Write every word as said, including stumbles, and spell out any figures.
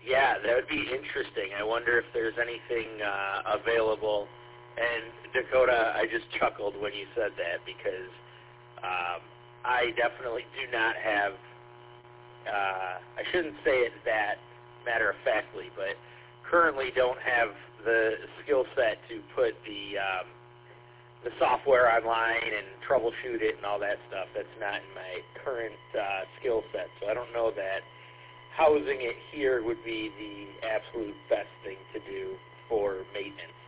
Yeah, that would be interesting. I wonder if there's anything uh, available. And Dakota, I just chuckled when you said that because um, I definitely do not have, uh, I shouldn't say it that matter-of-factly, but currently don't have the skill set to put the um, the software online and troubleshoot it and all that stuff. That's not in my current uh, skill set. So I don't know that housing it here would be the absolute best thing to do for maintenance.